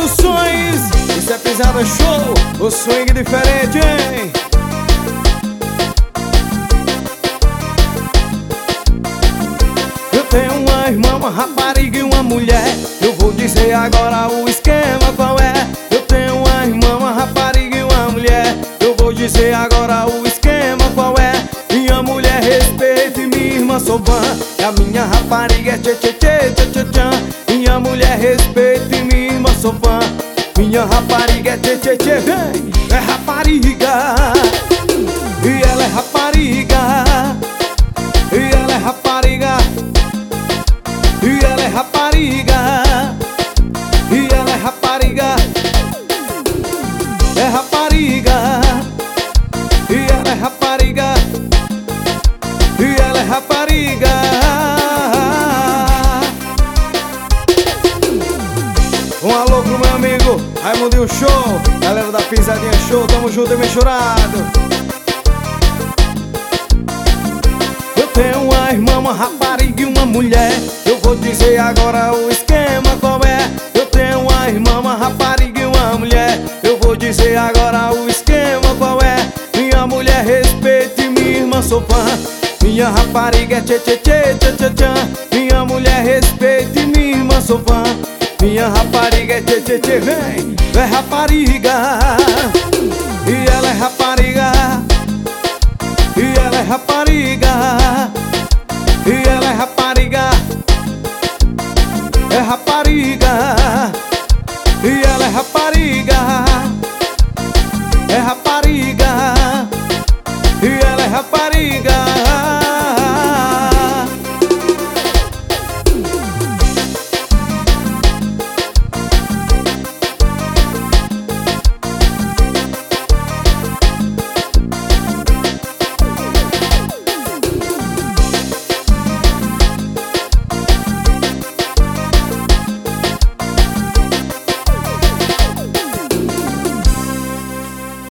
Produções. Isso é pisada show, o swing diferente, hein? Eu tenho uma irmã, uma rapariga e uma mulher. Eu vou dizer agora o esquema qual é. Eu tenho uma irmã, uma rapariga e uma mulher. Eu vou dizer agora o esquema qual é. Minha mulher respeita e minha irmã sou fã. E a minha rapariga é tchê tchê tchê tchê tchê tchã. Minha mulher respeita e minha irmã sou fã. Minha rapariga é tchê tchê tchê, vem. É rapariga. E ela é rapariga. E ela é rapariga. E ela é rapariga. E ela é rapariga. É rapariga. E ela é rapariga. E ela é rapariga. Um alô pro meu amigo Raimundinho Show, galera da Pisadinha Show, tamo junto e misturado. Eu tenho uma irmã, uma rapariga e uma mulher. Eu vou dizer agora o esquema qual é. Eu tenho uma irmã, uma rapariga e uma mulher. Eu vou dizer agora o esquema qual é. Minha mulher respeita e minha irmã sou fã. Minha rapariga é tchê tchê tchê tchê tchê tchã. Minha mulher respeita e minha irmã sou fã. Minha rapariga é tchê tchê tchê, vem. É rapariga. E ela é rapariga. E ela é rapariga.